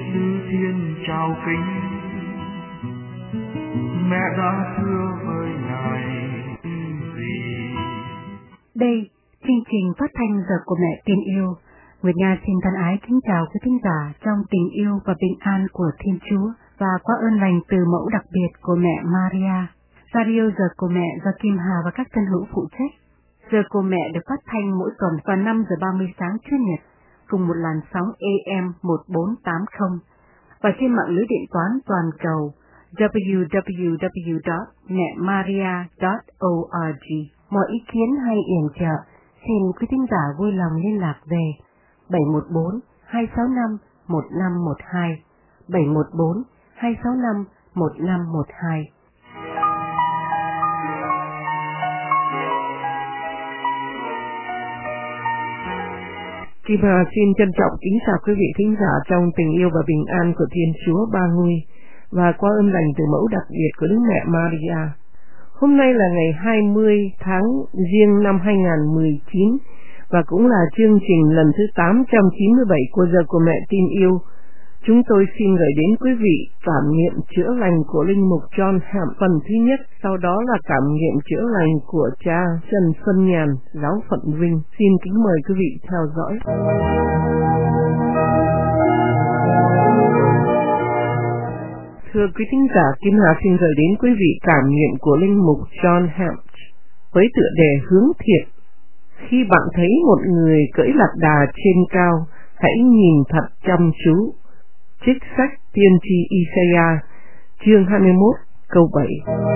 sư thiên chào kính, mẹ đã thưa với ngài gì. Đây, chương trình phát thanh Giờ của Mẹ Tin Yêu. Nguyệt Nga xin thân ái kính chào quý thính giả trong tình yêu và bình an của Thiên Chúa và qua ơn lành từ mẫu đặc biệt của mẹ Maria. Radio Giờ của Mẹ do Kim Hà và các thân hữu phụ trách. Giờ của Mẹ được phát thanh mỗi tuần vào 5 giờ 30 sáng Chủ nhật cùng một làn sóng AM 1480 và trên mạng lưới điện toán toàn cầu www.mẹmaria.org. Mọi ý kiến hay yểm trợ xin quý thính giả vui lòng liên lạc về 714 265 1512 714 265 1512. Kim Hà xin trân trọng kính chào quý vị thính giả trong tình yêu và bình an của Thiên Chúa Ba Ngôi và qua ơn lành từ mẫu đặc biệt của Đức Mẹ Maria. Hôm nay là ngày 20 tháng Giêng năm 2019 và cũng là chương trình lần thứ 897 của Giờ của Mẹ Tin Yêu. Chúng tôi xin gửi đến quý vị cảm nghiệm chữa lành của Linh Mục John Hạm phần thứ nhất, sau đó là cảm nghiệm chữa lành của cha Trần Xuân Nhàn, giáo phận Vinh. Xin kính mời quý vị theo dõi. Thưa quý thính giả, Kim Hà xin gửi đến quý vị cảm nghiệm của Linh Mục John Hạm với tựa đề hướng thiện. Khi bạn thấy một người cưỡi lạc đà trên cao, hãy nhìn thật chăm chú. Trích sách Tiên tri Isaiah, chương 21, câu 7.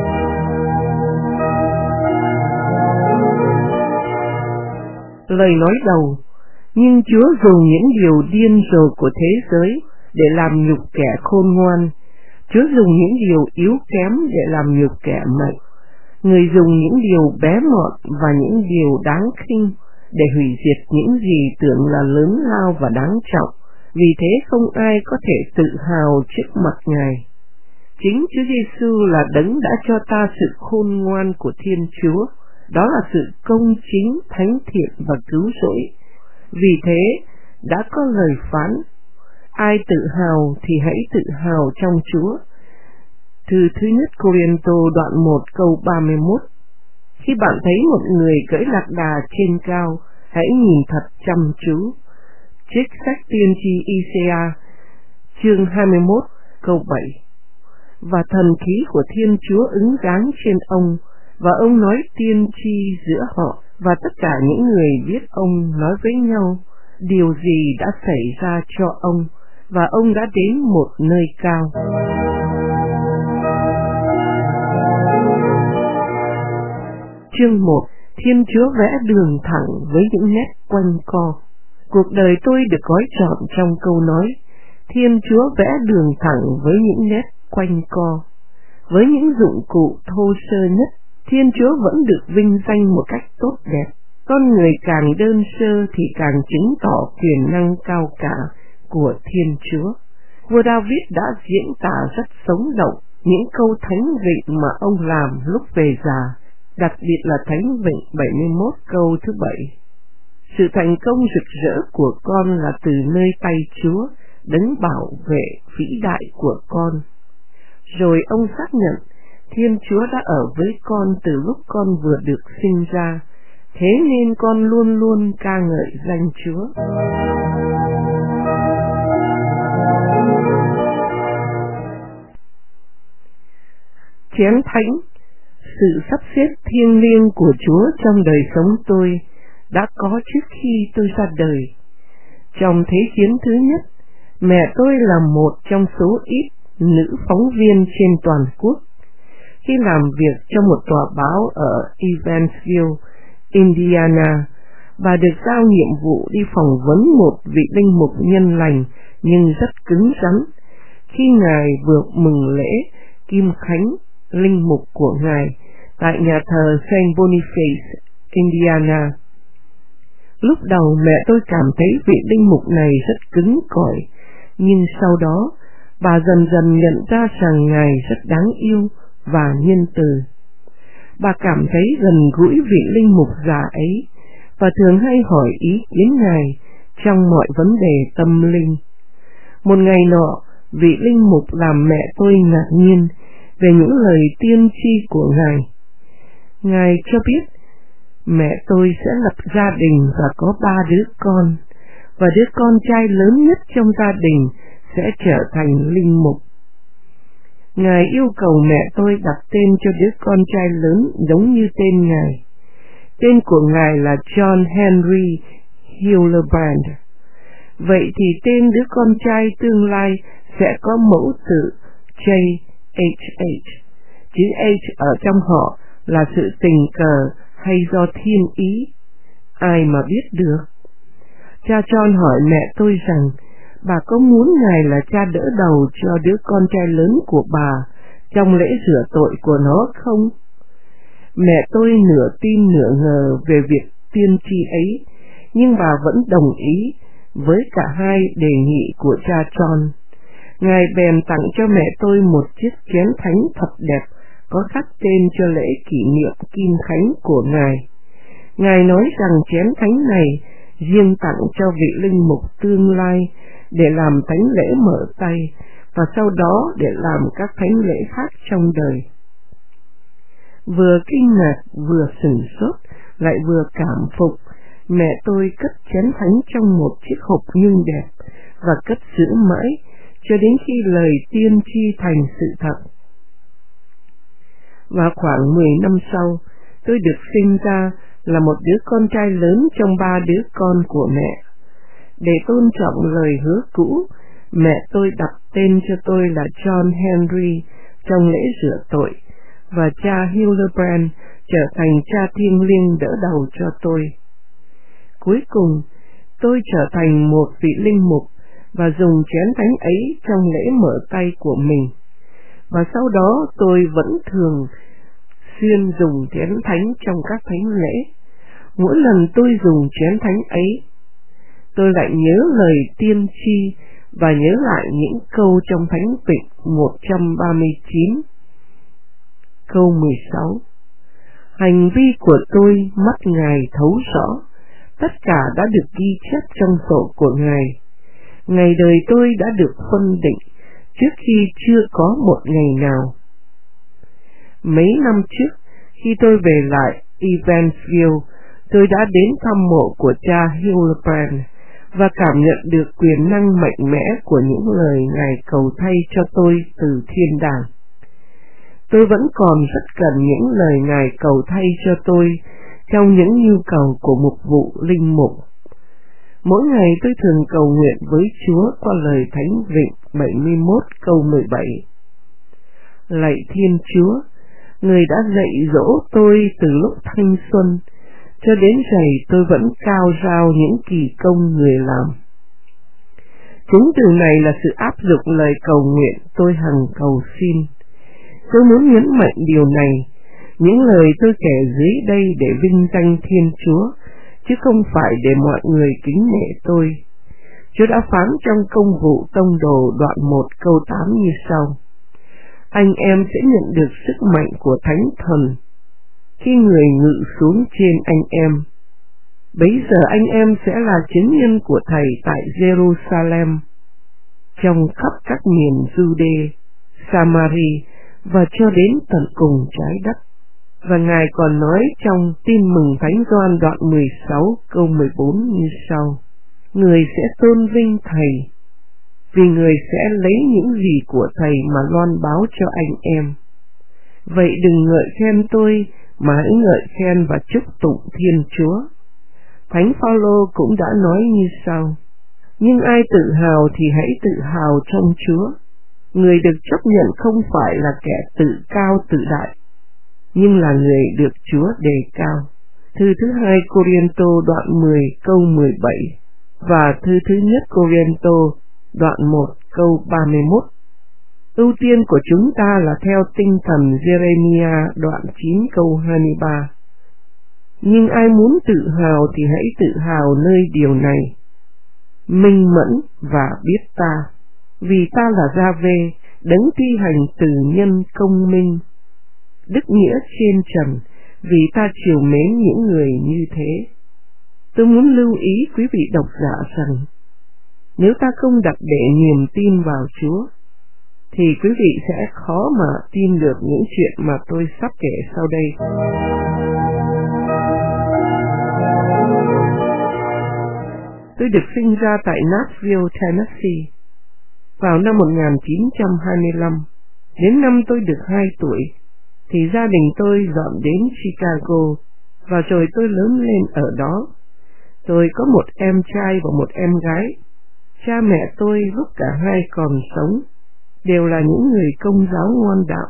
Lời nói đầu: nhưng Chúa dùng những điều điên rồ của thế giới để làm nhục kẻ khôn ngoan. Chúa dùng những điều yếu kém để làm nhục kẻ mạnh. Người dùng những điều bé mọn và những điều đáng khinh để hủy diệt những gì tưởng là lớn lao và đáng trọng. Vì thế không ai có thể tự hào trước mặt Ngài. Chính Chúa Giêsu là đấng đã cho ta sự khôn ngoan của Thiên Chúa, đó là sự công chính, thánh thiện và cứu rỗi. Vì thế đã có lời phán: ai tự hào thì hãy tự hào trong Chúa. Thư thứ nhất Cô-rinh-tô đoạn 1 câu 31. Khi bạn thấy một người cưỡi lạc đà trên cao, hãy nhìn thật chăm chú. Trích sách Tiên tri Isaiah, chương 21, câu 7. Và thần khí của Thiên Chúa ứng dáng trên ông, và ông nói tiên tri giữa họ, và tất cả những người biết ông nói với nhau điều gì đã xảy ra cho ông, và ông đã đến một nơi cao. Chương 1. Thiên Chúa vẽ đường thẳng với những nét quanh co. Cuộc đời tôi được gói trọn trong câu nói: Thiên Chúa vẽ đường thẳng với những nét quanh co. Với những dụng cụ thô sơ nhất, Thiên Chúa vẫn được vinh danh một cách tốt đẹp. Con người càng đơn sơ thì càng chứng tỏ quyền năng cao cả của Thiên Chúa. Vua David đã diễn tả rất sống động những câu thánh vịnh mà ông làm lúc về già, đặc biệt là thánh vịnh 71 câu thứ 7. Sự thành công rực rỡ của con là từ nơi tay Chúa, đấng bảo vệ vĩ đại của con. Rồi ông xác nhận Thiên Chúa đã ở với con từ lúc con vừa được sinh ra, thế nên con luôn luôn ca ngợi danh Chúa. Chén thánh, sự sắp xếp thiêng liêng của Chúa trong đời sống tôi đã có trước khi tôi ra đời. Trong Thế chiến thứ nhất, mẹ tôi là một trong số ít nữ phóng viên trên toàn quốc. Khi làm việc cho một tòa báo ở Evansville, Indiana, bà được giao nhiệm vụ đi phỏng vấn một vị linh mục nhân lành nhưng rất cứng rắn. Khi Ngài vừa mừng lễ Kim Khánh, linh mục của Ngài, tại nhà thờ Saint Boniface, Indiana. Lúc đầu mẹ tôi cảm thấy vị linh mục này rất cứng cỏi, nhưng sau đó bà dần dần nhận ra rằng Ngài rất đáng yêu và nhân từ. Bà cảm thấy gần gũi vị linh mục già ấy và thường hay hỏi ý kiến Ngài trong mọi vấn đề tâm linh. Một ngày nọ, vị linh mục làm mẹ tôi ngạc nhiên về những lời tiên tri của Ngài. Ngài cho biết mẹ tôi sẽ lập gia đình và có 3 đứa con, và đứa con trai lớn nhất trong gia đình sẽ trở thành linh mục. Ngài yêu cầu mẹ tôi đặt tên cho đứa con trai lớn giống như tên Ngài. Tên của Ngài là John Henry Hillebrand. Vậy thì tên đứa con trai tương lai sẽ có mẫu tự JHH. Chữ H ở trong họ là sự tình cờ hay do thiên ý? Ai mà biết được? Cha John hỏi mẹ tôi rằng bà có muốn Ngài là cha đỡ đầu cho đứa con trai lớn của bà trong lễ rửa tội của nó không? Mẹ tôi nửa tin nửa ngờ về việc tiên tri ấy, nhưng bà vẫn đồng ý với cả hai đề nghị của cha John. Ngài bèn tặng cho mẹ tôi một chiếc chén thánh thật đẹp, có khắc tên cho lễ kỷ niệm Kim Khánh của Ngài. Ngài nói rằng chén thánh này riêng tặng cho vị linh mục tương lai để làm thánh lễ mở tay, và sau đó để làm các thánh lễ khác trong đời. Vừa kinh ngạc, vừa sửng sốt, lại vừa cảm phục, mẹ tôi cất chén thánh trong một chiếc hộp nhung đẹp và cất giữ mãi cho đến khi lời tiên tri thành sự thật. Và khoảng 10 năm sau, tôi được sinh ra là một đứa con trai lớn trong 3 đứa con của mẹ. Để tôn trọng lời hứa cũ, mẹ tôi đặt tên cho tôi là John Henry trong lễ rửa tội, và cha Hillebrand trở thành cha thiêng liêng đỡ đầu cho tôi. Cuối cùng, tôi trở thành một vị linh mục và dùng chén thánh ấy trong lễ mở tay của mình. Và sau đó tôi vẫn thường xuyên dùng chén thánh trong các thánh lễ. Mỗi lần tôi dùng chén thánh ấy, tôi lại nhớ lời tiên tri và nhớ lại những câu trong Thánh Vịnh 139. Câu 16: Hành vi của tôi mắt Ngài thấu rõ, tất cả đã được ghi chép trong sổ của Ngài. Ngày đời tôi đã được phân định trước khi chưa có một ngày nào. Mấy năm trước, khi tôi về lại Evansville, tôi đã đến thăm mộ của cha Hillebrand và cảm nhận được quyền năng mạnh mẽ của những lời Ngài cầu thay cho tôi từ thiên đàng. Tôi vẫn còn rất cần những lời Ngài cầu thay cho tôi trong những nhu cầu của mục vụ linh mục. Mỗi ngày tôi thường cầu nguyện với Chúa qua lời Thánh Vịnh 71 câu 17. Lạy Thiên Chúa, Người đã dạy dỗ tôi từ lúc thanh xuân, cho đến giày tôi vẫn cao rao những kỳ công Người làm. Chính từ này là sự áp dụng lời cầu nguyện tôi hằng cầu xin. Tôi muốn nhấn mạnh điều này, những lời tôi kể dưới đây để vinh danh Thiên Chúa, chứ không phải để mọi người kính nể tôi. Chúa đã phán trong Công vụ Tông Đồ đoạn 1 câu 8 như sau: Anh em sẽ nhận được sức mạnh của Thánh Thần khi Người ngự xuống trên anh em. Bấy giờ anh em sẽ là chứng nhân của Thầy tại Jerusalem, trong khắp các miền Jude, Samari và cho đến tận cùng trái đất. Và Ngài còn nói trong Tin mừng Thánh Gioan đoạn 16 câu 14 như sau: Người sẽ tôn vinh Thầy, vì Người sẽ lấy những gì của Thầy mà loan báo cho anh em. Vậy đừng ngợi khen tôi, mà hãy ngợi khen và chúc tụng Thiên Chúa. Thánh Phaolô cũng đã nói như sau: Nhưng ai tự hào thì hãy tự hào trong Chúa. Người được chấp nhận không phải là kẻ tự cao tự đại, nhưng là người được Chúa đề cao. Thư thứ 2 Cô-rin-tô đoạn 10 câu 17 và thư thứ nhất Cô-rin-tô đoạn 1 câu 31. Ưu tiên của chúng ta là theo tinh thần Giê-rê-mi-a đoạn 9 câu 23. Nhưng ai muốn tự hào thì hãy tự hào nơi điều này: minh mẫn và biết ta, vì ta là Gia-vê, đấng thi hành từ nhân công minh, đức nghĩa trên trần, vì ta trìu mến những người như thế. Tôi muốn lưu ý quý vị độc giả rằng, Nếu ta không đặt để niềm tin vào Chúa, thì quý vị sẽ khó mà tin được những chuyện mà tôi sắp kể sau đây. Tôi được sinh ra tại Nashville, Tennessee vào năm 1925. Đến năm tôi được 2 tuổi, thì gia đình tôi dọn đến Chicago, và rồi tôi lớn lên ở đó. Tôi có một em trai và một em gái. Cha mẹ tôi lúc cả hai còn sống đều là những người Công giáo ngoan đạo.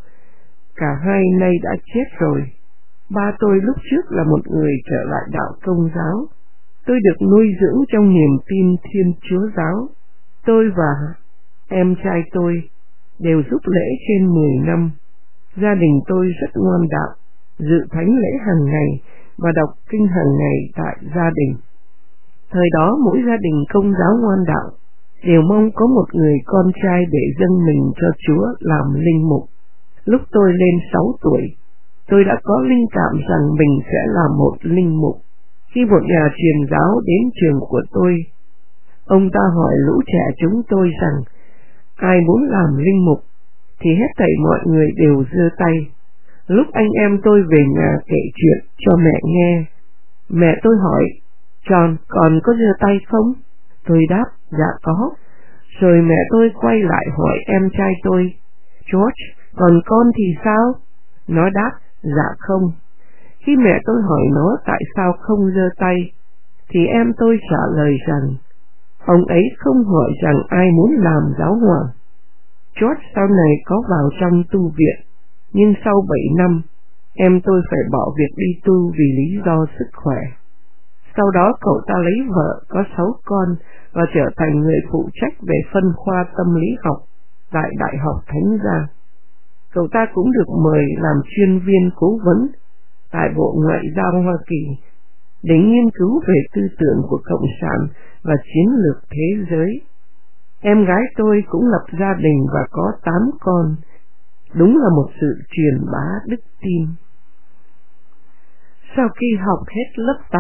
Cả hai nay đã chết rồi. Ba tôi lúc trước là một người trở lại đạo Công giáo. Tôi được nuôi dưỡng trong niềm tin Thiên Chúa giáo. Tôi và em trai tôi đều giúp lễ trên 10 năm. Gia đình tôi rất ngoan đạo, dự thánh lễ hàng ngày và đọc kinh hàng ngày tại gia đình. Thời đó mỗi gia đình Công giáo ngoan đạo đều mong có một người con trai để dâng mình cho Chúa làm linh mục. Lúc tôi lên 6 tuổi, tôi đã có linh cảm rằng mình sẽ là một linh mục. Khi một nhà truyền giáo đến trường của tôi, ông ta hỏi lũ trẻ chúng tôi rằng ai muốn làm linh mục, thì hết thảy mọi người đều giơ tay. Lúc anh em tôi về nhà kể chuyện cho mẹ nghe, mẹ tôi hỏi, John còn có giơ tay không? Tôi đáp, dạ có. Rồi mẹ tôi quay lại hỏi em trai tôi, George, còn con thì sao? Nó đáp, dạ không. Khi mẹ tôi hỏi nó tại sao không giơ tay, thì em tôi trả lời rằng, ông ấy không hỏi rằng ai muốn làm giáo hoàng. George sau này có vào trong tu viện, nhưng sau 7 năm, em tôi phải bỏ việc đi tu vì lý do sức khỏe. Sau đó cậu ta lấy vợ, có 6 con và trở thành người phụ trách về phân khoa tâm lý học tại Đại học Thánh Gia. Cậu ta cũng được mời làm chuyên viên cố vấn tại Bộ Ngoại giao Hoa Kỳ để nghiên cứu về tư tưởng của Cộng sản và chiến lược thế giới. Em gái tôi cũng lập gia đình và có 8 con. Đúng là một sự truyền bá đức tin. Sau khi học hết lớp 8,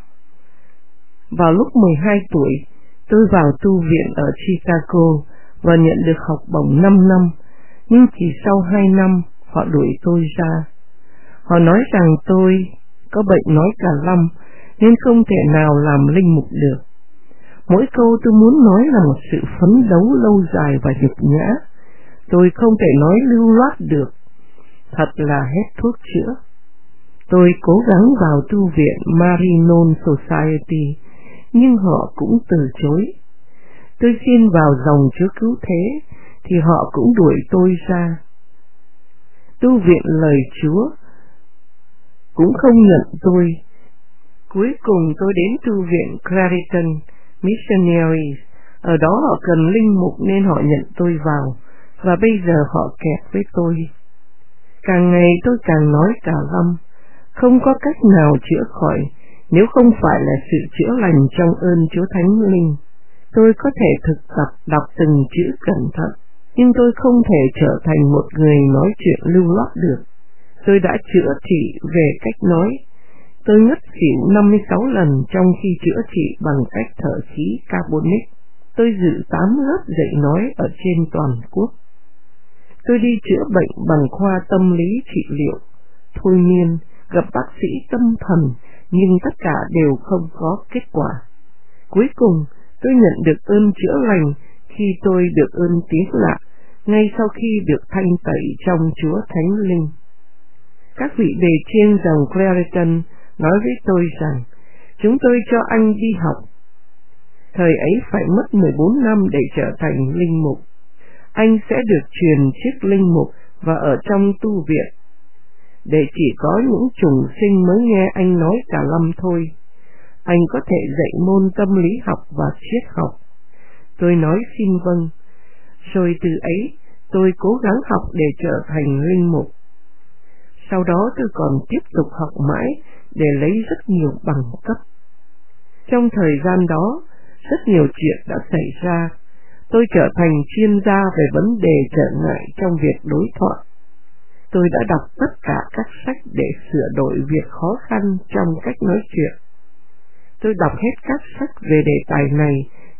vào lúc 12 tuổi, tôi vào tu viện ở Chicago và nhận được học bổng 5 năm, nhưng chỉ sau 2 năm họ đuổi tôi ra. Họ nói rằng tôi có bệnh nói cả lăm nên không thể nào làm linh mục được. Mỗi câu tôi muốn nói là một sự phấn đấu lâu dài và nhục nhã. Tôi không thể nói lưu loát được. Thật là hết thuốc chữa. Tôi cố gắng vào tu viện Marinon Society, nhưng họ cũng từ chối. Tôi xin vào dòng Chúa Cứu Thế, thì họ cũng đuổi tôi ra. Tu viện Lời Chúa cũng không nhận tôi. Cuối cùng tôi đến tu viện Clariton Missionaries. Ở đó họ cần linh mục nên họ nhận tôi vào, và bây giờ họ kẹt với tôi. Càng ngày tôi càng nói cả lăm, không có cách nào chữa khỏi nếu không phải là sự chữa lành trong ơn Chúa Thánh Linh. Tôi có thể thực tập đọc từng chữ cẩn thận, nhưng tôi không thể trở thành một người nói chuyện lưu loát được. Tôi đã chữa trị về cách nói. Tôi ngất xỉu 56 lần trong khi chữa trị bằng cách thở khí carbonic. Tôi dự 8 lớp dạy nói ở trên toàn quốc. Tôi đi chữa bệnh bằng khoa tâm lý trị liệu, thôi miên, gặp bác sĩ tâm thần, nhưng tất cả đều không có kết quả. Cuối cùng, tôi nhận được ơn chữa lành khi tôi được ơn tiếng lạ, ngay sau khi được thanh tẩy trong Chúa Thánh Linh. Các vị bề trên dòng Clariton nói với tôi rằng, chúng tôi cho anh đi học. Thời ấy phải mất 14 năm để trở thành linh mục. Anh sẽ được truyền chức linh mục và ở trong tu viện, để chỉ có những trùng sinh mới nghe anh nói cả lăm thôi. Anh có thể dạy môn tâm lý học và triết học. Tôi nói xin vâng. Rồi từ ấy, tôi cố gắng học để trở thành linh mục. Sau đó tôi còn tiếp tục học mãi để lấy rất nhiều bằng cấp. Trong thời gian đó, rất nhiều chuyện đã xảy ra. Tôi trở thành chuyên gia về vấn đề trở ngại trong việc đối thoại. Tôi đã đọc tất cả các sách để sửa đổi việc khó khăn trong cách nói chuyện. Tôi đọc hết các sách về đề tài này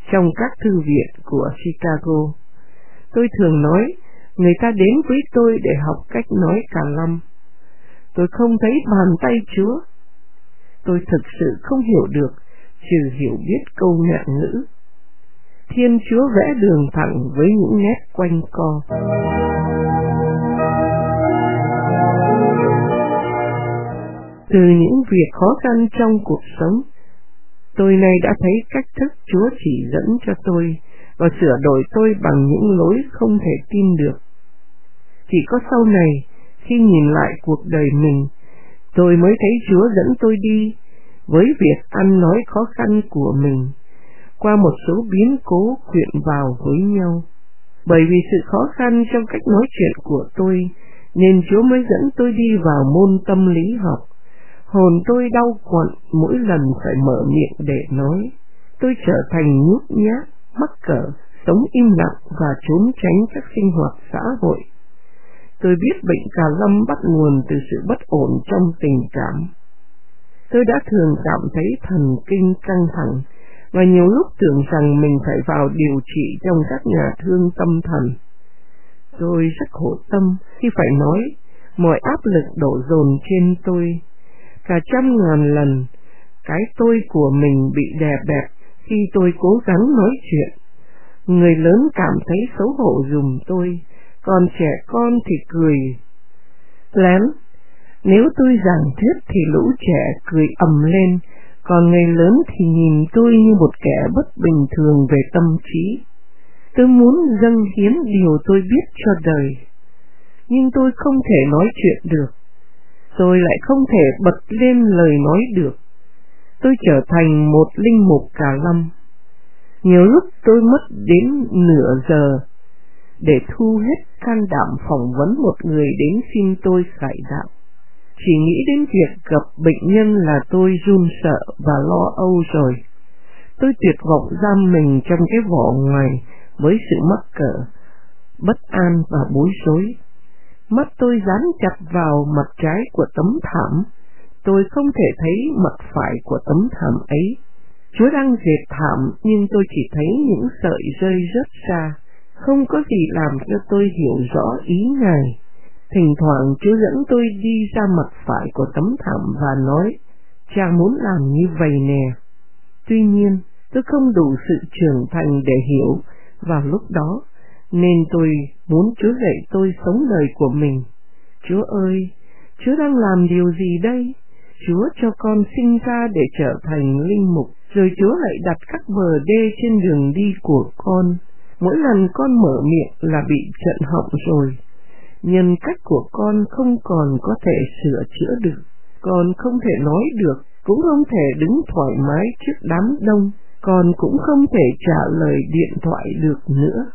trong các thư viện của Chicago. Tôi thường nói, người ta đến với tôi để học cách nói Cà Lâm. Tôi không thấy bàn tay Chúa. Tôi thực sự không hiểu được, trừ hiểu biết câu ngạn ngữ. Thiên Chúa vẽ đường thẳng với những nét quanh co. Từ những việc khó khăn trong cuộc sống, tôi nay đã thấy cách thức Chúa chỉ dẫn cho tôi và sửa đổi tôi bằng những lối không thể tin được. Chỉ có sau này, khi nhìn lại cuộc đời mình, tôi mới thấy Chúa dẫn tôi đi với việc ăn nói khó khăn của mình, qua một số biến cố quyện vào với nhau. Bởi vì sự khó khăn trong cách nói chuyện của tôi, nên Chúa mới dẫn tôi đi vào môn tâm lý học. Hồn tôi đau quặn mỗi lần phải mở miệng để nói. Tôi trở thành nhút nhát, mắc cỡ, sống im lặng và trốn tránh các sinh hoạt xã hội. Tôi biết bệnh Cà Lâm bắt nguồn từ sự bất ổn trong tình cảm. Tôi đã thường cảm thấy thần kinh căng thẳng và nhiều lúc tưởng rằng mình phải vào điều trị trong các nhà thương tâm thần. Tôi rất khổ tâm khi phải nói, mọi áp lực đổ dồn trên tôi. Cả 100.000 lần, cái tôi của mình bị đè bẹp khi tôi cố gắng nói chuyện. Người lớn cảm thấy xấu hổ giùm tôi, còn trẻ con thì cười lén. Nếu tôi giảng thuyết thì lũ trẻ cười ầm lên, còn người lớn thì nhìn tôi như một kẻ bất bình thường về tâm trí. Tôi muốn dâng hiến điều tôi biết cho đời, nhưng tôi không thể nói chuyện được. Tôi lại không thể bật lên lời nói được. Tôi trở thành một linh mục Cà Lâm. Nhiều lúc tôi mất đến nửa giờ để thu hết can đảm phỏng vấn một người đến xin tôi khải đạo. Chỉ nghĩ đến việc gặp bệnh nhân là tôi run sợ và lo âu rồi. Tôi tuyệt vọng giam mình trong cái vỏ ngoài với sự mắc cỡ, bất an và bối rối. Mắt tôi dán chặt vào mặt trái của tấm thảm. Tôi không thể thấy mặt phải của tấm thảm ấy. Chúa đang dệt thảm nhưng tôi chỉ thấy những sợi rơi rớt ra. Không có gì làm cho tôi hiểu rõ ý Ngài. Thỉnh thoảng Chúa dẫn tôi đi ra mặt phải của tấm thảm và nói, cha muốn làm như vậy nè. Tuy nhiên, tôi không đủ sự trưởng thành để hiểu vào lúc đó, nên tôi muốn Chúa dạy tôi sống đời của mình. Chúa ơi, Chúa đang làm điều gì đây? Chúa cho con sinh ra để trở thành linh mục, rồi Chúa lại đặt các bờ đê trên đường đi của con. Mỗi lần con mở miệng là bị chặn họng rồi. Nhân cách của con không còn có thể sửa chữa được. Con không thể nói được, cũng không thể đứng thoải mái trước đám đông. Con cũng không thể trả lời điện thoại được nữa.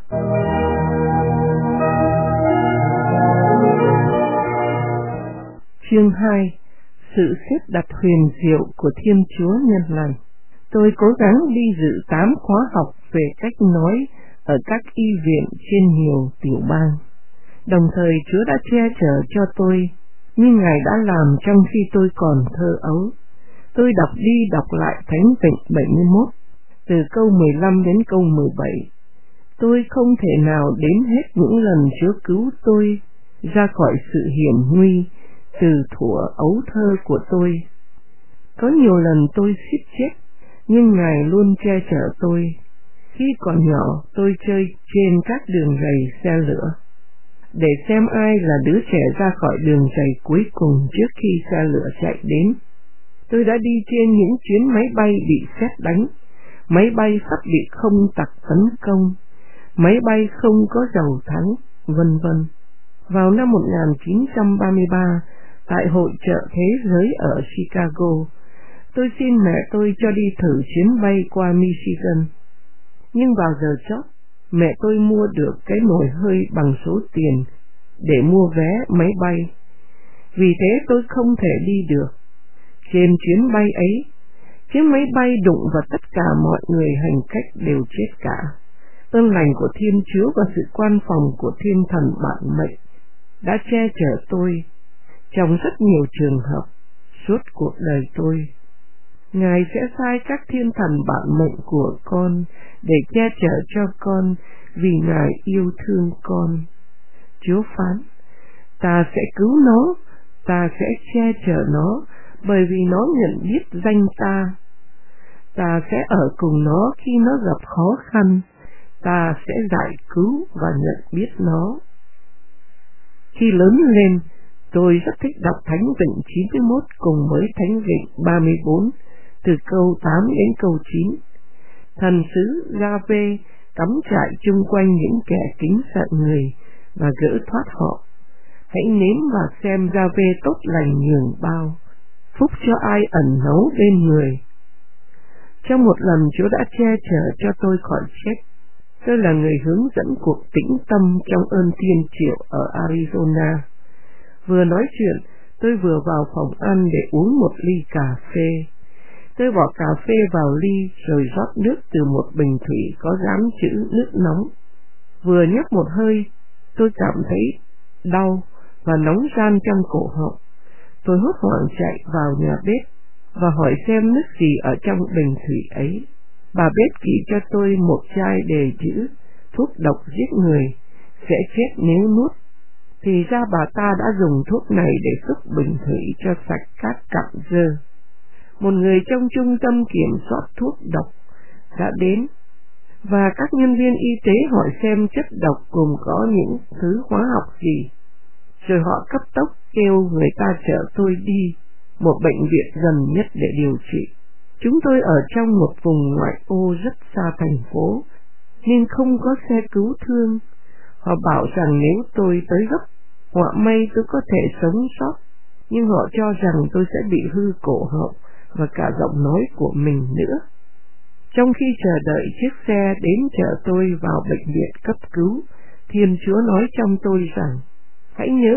Chương 2. Sự xếp đặt huyền diệu của Thiên Chúa nhân lành. Tôi cố gắng đi dự 8 khóa học về cách nói ở các y viện trên nhiều tiểu bang. Đồng thời Chúa đã che chở cho tôi, như Ngài đã làm trong khi tôi còn thơ ấu. Tôi đọc đi đọc lại Thánh Vịnh 71, từ câu 15 đến câu 17. Tôi không thể nào đếm hết những lần Chúa cứu tôi ra khỏi sự hiểm nguy từ thuở ấu thơ của tôi. Có nhiều lần tôi suýt chết, nhưng Ngài luôn che chở tôi. Khi còn nhỏ, tôi chơi trên các đường ray xe lửa, để xem ai là đứa trẻ ra khỏi đường ray cuối cùng trước khi xe lửa chạy đến. Tôi đã đi trên những chuyến máy bay bị sét đánh, máy bay sắp bị không tặc tấn công, máy bay không có dầu thắng, vân vân. Vào năm 1933, tại hội chợ thế giới ở Chicago, tôi xin mẹ tôi cho đi thử chuyến bay qua Michigan. Nhưng vào giờ chót, mẹ tôi mua được cái nồi hơi bằng số tiền để mua vé máy bay. Vì thế tôi không thể đi được. Trên chuyến bay ấy, chiếc máy bay đụng và tất cả mọi người hành khách đều chết cả. Ơn lành của Thiên Chúa và sự quan phòng của Thiên Thần bản mệnh đã che chở tôi trong rất nhiều trường hợp suốt cuộc đời tôi. Ngài sẽ sai các thiên thần bạn mệnh của con để che chở cho con vì Ngài yêu thương con. Chúa phán, ta sẽ cứu nó, ta sẽ che chở nó, bởi vì nó nhận biết danh ta. Ta sẽ ở cùng nó khi nó gặp khó khăn, ta sẽ giải cứu và nhận biết nó. Khi lớn lên, tôi rất thích đọc Thánh Vịnh 91 cùng với Thánh Vịnh 34, từ câu 8 đến câu 9. Thần sứ Gia-vê cắm trại chung quanh những kẻ kính sợ người và gỡ thoát họ. Hãy nếm và xem Gia-vê tốt lành nhường bao, phúc cho ai ẩn náu bên người. Trong một lần Chúa đã che chở cho tôi khỏi chết. Tôi là người hướng dẫn cuộc tĩnh tâm trong ơn thiên triệu ở Arizona. Vừa nói chuyện, tôi vừa vào phòng ăn để uống một ly cà phê. Tôi bỏ cà phê vào ly rồi rót nước từ một bình thủy có dán chữ nước nóng. Vừa nhấp một hơi, tôi cảm thấy đau và nóng ran trong cổ họng. Tôi hốt hoảng chạy vào nhà bếp và hỏi xem nước gì ở trong bình thủy ấy. Bà bếp chỉ cho tôi một chai đề chữ thuốc độc giết người, sẽ chết nếu nuốt. Thì ra bà ta đã dùng thuốc này để xúc bình thủy cho sạch các cặn dơ. Một người trong trung tâm kiểm soát thuốc độc đã đến, và các nhân viên y tế hỏi xem chất độc gồm có những thứ hóa học gì. Rồi họ cấp tốc kêu người ta chở tôi đi một bệnh viện gần nhất để điều trị. Chúng tôi ở trong một vùng ngoại ô rất xa thành phố, nên không có xe cứu thương. Họ bảo rằng nếu tôi tới gấp, họa may tôi có thể sống sót, nhưng họ cho rằng tôi sẽ bị hư cổ họng và cả giọng nói của mình nữa. Trong khi chờ đợi chiếc xe đến chở tôi vào bệnh viện cấp cứu, Thiên Chúa nói trong tôi rằng, hãy nhớ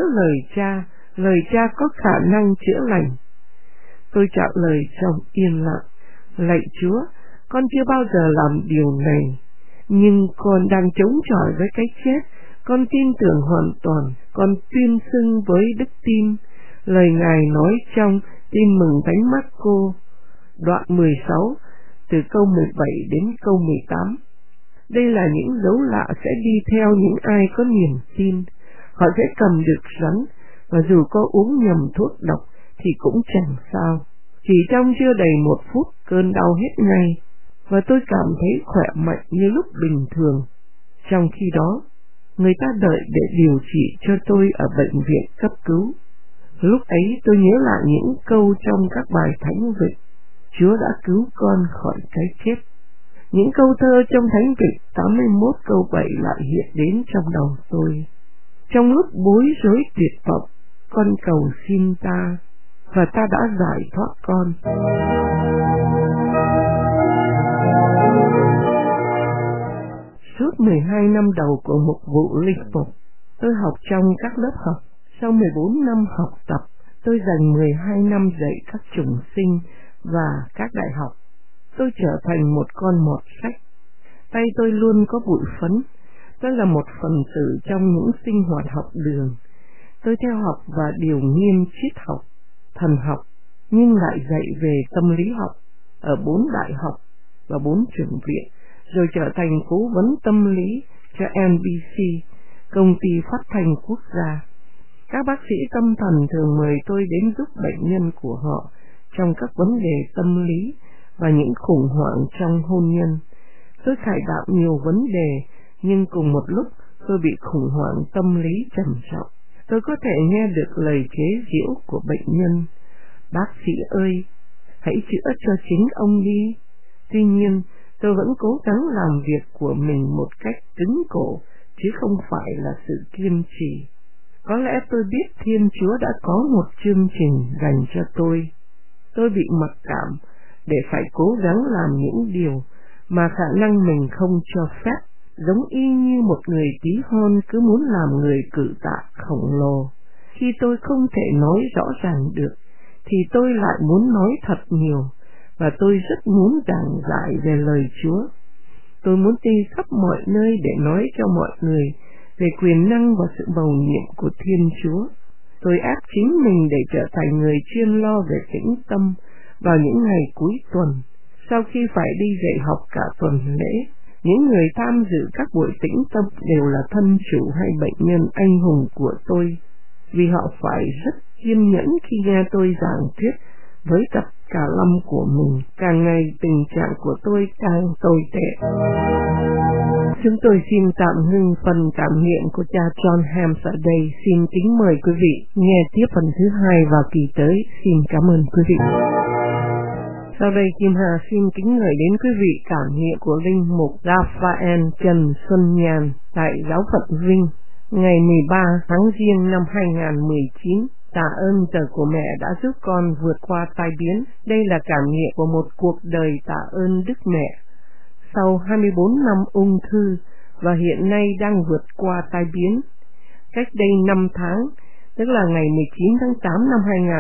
lời Cha có khả năng chữa lành. Tôi trả lời trong yên lặng, lạy Chúa, con chưa bao giờ làm điều này, nhưng con đang chống chọi với cái chết. Con tin tưởng hoàn toàn, con tuyên xưng với đức tin lời Ngài nói trong Tin mừng Thánh Mác-cô, đoạn 16, từ câu 17 đến câu 18. Đây là những dấu lạ sẽ đi theo những ai có niềm tin. Họ sẽ cầm được rắn, và dù có uống nhầm thuốc độc thì cũng chẳng sao. Chỉ trong chưa đầy 1 phút cơn đau hết ngay, và tôi cảm thấy khỏe mạnh như lúc bình thường. Trong khi đó, người ta đợi để điều trị cho tôi ở bệnh viện cấp cứu. Lúc ấy tôi nhớ lại những câu trong các bài Thánh Vịnh. Chúa đã cứu con khỏi cái chết. Những câu thơ trong Thánh Vịnh 81 câu 7 lại hiện đến trong đầu tôi. Trong lúc bối rối tuyệt vọng, con cầu xin ta, và ta đã giải thoát con. Suốt 12 năm đầu của mục vụ linh mục, tôi học trong các lớp học. Sau 14 năm học tập, tôi dành 12 năm dạy các chủng sinh và các đại học. Tôi trở thành một con mọt sách. Tay tôi luôn có bụi phấn. Tôi là một phần tử trong những sinh hoạt học đường. Tôi theo học và điều nghiên triết học, thần học, nhưng lại dạy về tâm lý học ở 4 đại học và 4 trường viện, rồi trở thành cố vấn tâm lý cho NBC, công ty phát thanh quốc gia. Các bác sĩ tâm thần thường mời tôi đến giúp bệnh nhân của họ trong các vấn đề tâm lý và những khủng hoảng trong hôn nhân. Tôi khải đạo nhiều vấn đề, nhưng cùng một lúc tôi bị khủng hoảng tâm lý trầm trọng. Tôi có thể nghe được lời chế giễu của bệnh nhân. Bác sĩ ơi, hãy chữa cho chính ông đi. Tuy nhiên, tôi vẫn cố gắng làm việc của mình một cách cứng cổ, chứ không phải là sự kiên trì. Có lẽ tôi biết Thiên Chúa đã có một chương trình dành cho tôi. Tôi bị mặc cảm để phải cố gắng làm những điều mà khả năng mình không cho phép, giống y như một người tí hon cứ muốn làm người cử tạ khổng lồ. Khi tôi không thể nói rõ ràng được, thì tôi lại muốn nói thật nhiều, và tôi rất muốn giảng giải về lời Chúa. Tôi muốn đi khắp mọi nơi để nói cho mọi người về quyền năng và sự mầu nhiệm của Thiên Chúa. Tôi ép chính mình để trở thành người chuyên lo về tĩnh tâm vào những ngày cuối tuần. Sau khi phải đi dạy học cả tuần lễ, những người tham dự các buổi tĩnh tâm đều là thân chủ hay bệnh nhân anh hùng của tôi, vì họ phải rất kiên nhẫn khi nghe tôi giảng thuyết với tập cả lâm của mình. Càng ngày tình trạng của tôi càng tồi tệ. Chúng tôi xin tạm ngưng phần cảm nghiệm của cha John Hams ở đây. Xin kính mời quý vị nghe tiếp phần thứ 2 vào kỳ tới. Xin cảm ơn quý vị. Sau đây Kim Hà xin kính gửi đến quý vị cảm nghiệm của linh mục Raphael Trần Xuân Nhàn tại Giáo phận Vinh, ngày 13 tháng Giêng năm 2019. Tạ ơn Giờ của Mẹ đã giúp con vượt qua tai biến. Đây là cảm nghiệm của một cuộc đời tạ ơn Đức Mẹ. Sau 24 năm ung thư và hiện nay đang vượt qua tai biến. Cách đây 5 tháng, tức là ngày 19 tháng 8 năm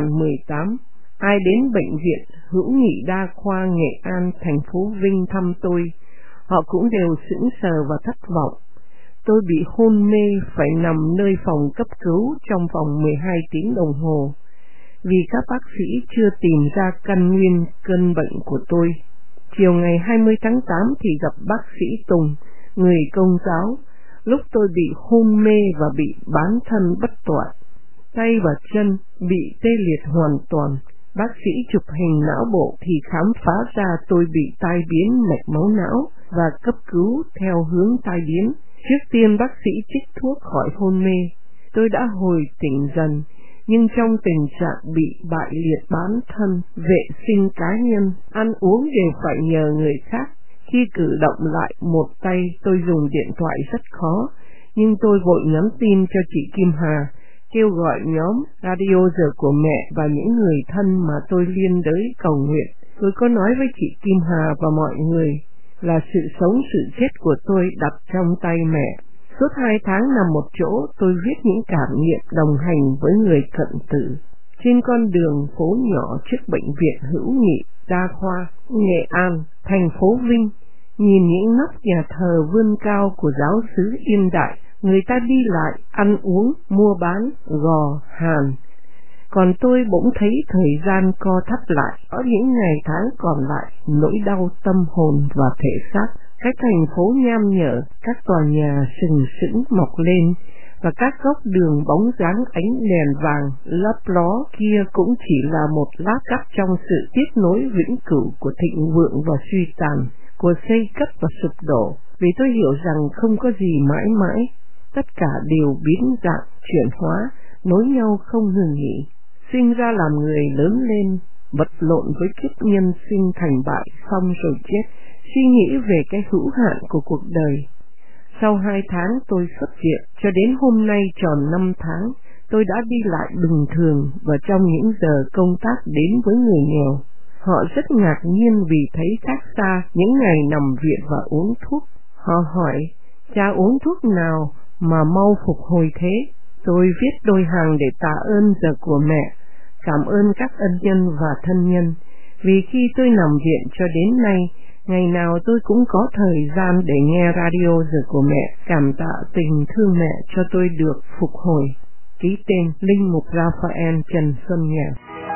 2018, ai đến bệnh viện Hữu Nghị Đa khoa Nghệ An, thành phố Vinh thăm tôi, họ cũng đều sững sờ và thất vọng. Tôi bị hôn mê, phải nằm nơi phòng cấp cứu trong vòng 12 tiếng đồng hồ, vì các bác sĩ chưa tìm ra căn nguyên cơn bệnh của tôi. Chiều ngày 20 tháng 8 thì gặp bác sĩ Tùng, người Công giáo, lúc tôi bị hôn mê và bị bán thân bất toại. Tay và chân bị tê liệt hoàn toàn. Bác sĩ chụp hình não bộ thì khám phá ra tôi bị tai biến mạch máu não và cấp cứu theo hướng tai biến. Trước tiên bác sĩ trích thuốc khỏi hôn mê. Tôi đã hồi tỉnh dần, nhưng trong tình trạng bị bại liệt bán thân, vệ sinh cá nhân, ăn uống đều phải nhờ người khác. Khi cử động lại một tay, tôi dùng điện thoại rất khó, nhưng tôi vội nhắn tin cho chị Kim Hà, kêu gọi nhóm Radio Giờ của Mẹ và những người thân mà tôi liên đới cầu nguyện. Tôi có nói với chị Kim Hà và mọi người là sự sống sự chết của tôi đặt trong tay mẹ. Suốt 2 tháng nằm một chỗ, tôi viết những cảm nghiệm đồng hành với người cận tử. Trên con đường phố nhỏ trước bệnh viện Hữu Nghị Đa khoa Nghệ An, thành phố Vinh, nhìn những nóc nhà thờ vươn cao của giáo xứ Yên Đại, người ta đi lại, ăn uống, mua bán, gò, hàn. Còn tôi bỗng thấy thời gian co thắt lại, ở những ngày tháng còn lại, nỗi đau tâm hồn và thể xác. Cái thành phố nham nhở, các tòa nhà sừng sững mọc lên, và các góc đường bóng dáng ánh đèn vàng lấp ló kia cũng chỉ là một lát cắt trong sự tiếp nối vĩnh cửu của thịnh vượng và suy tàn, của xây cất và sụp đổ. Vì tôi hiểu rằng không có gì mãi mãi, tất cả đều biến dạng, chuyển hóa, nối nhau không ngừng nghỉ. Sinh ra làm người lớn lên, vật lộn với kiếp nhân sinh thành bại, xong rồi chết, suy nghĩ về cái hữu hạn của cuộc đời. Sau 2 tháng tôi xuất viện, cho đến hôm nay tròn 5 tháng, tôi đã đi lại bình thường và trong những giờ công tác đến với người nghèo. Họ rất ngạc nhiên vì thấy khác xa những ngày nằm viện và uống thuốc. Họ hỏi, cha uống thuốc nào mà mau phục hồi thế? Tôi viết đôi hàng để tạ ơn Giờ của Mẹ, cảm ơn các ân nhân và thân nhân, vì khi tôi nằm viện cho đến nay, ngày nào tôi cũng có thời gian để nghe radio Giờ của Mẹ, cảm tạ tình thương mẹ cho tôi được phục hồi. Ký tên Linh mục Raphael Trần Xuân Nhàn.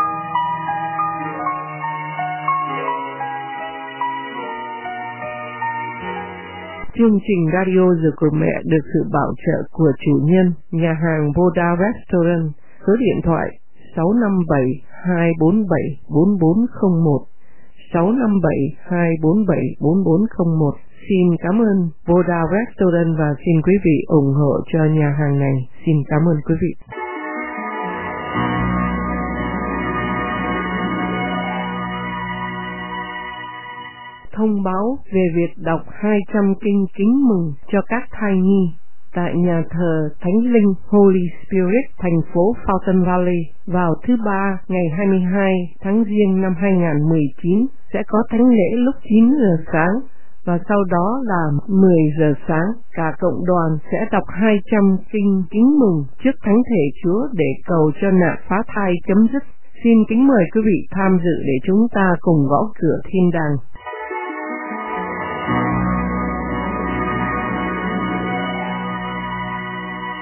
Chương trình Radio Giờ của Mẹ được sự bảo trợ của chủ nhân nhà hàng Boda Restaurant, số điện thoại 657-247-4401, 657-247-4401. Xin cảm ơn Boda Restaurant và xin quý vị ủng hộ cho nhà hàng này. Xin cảm ơn quý vị. Thông báo về việc đọc 200 kinh kính mừng cho các thai nhi tại nhà thờ Thánh Linh Holy Spirit, thành phố Fountain Valley vào thứ Ba ngày 22 tháng Giêng năm 2019 sẽ có thánh lễ lúc 9 giờ sáng và sau đó là 10 giờ sáng. Cả cộng đoàn sẽ đọc 200 kinh kính mừng trước Thánh Thể Chúa để cầu cho nạn phá thai chấm dứt. Xin kính mời quý vị tham dự để chúng ta cùng gõ cửa thiên đàng.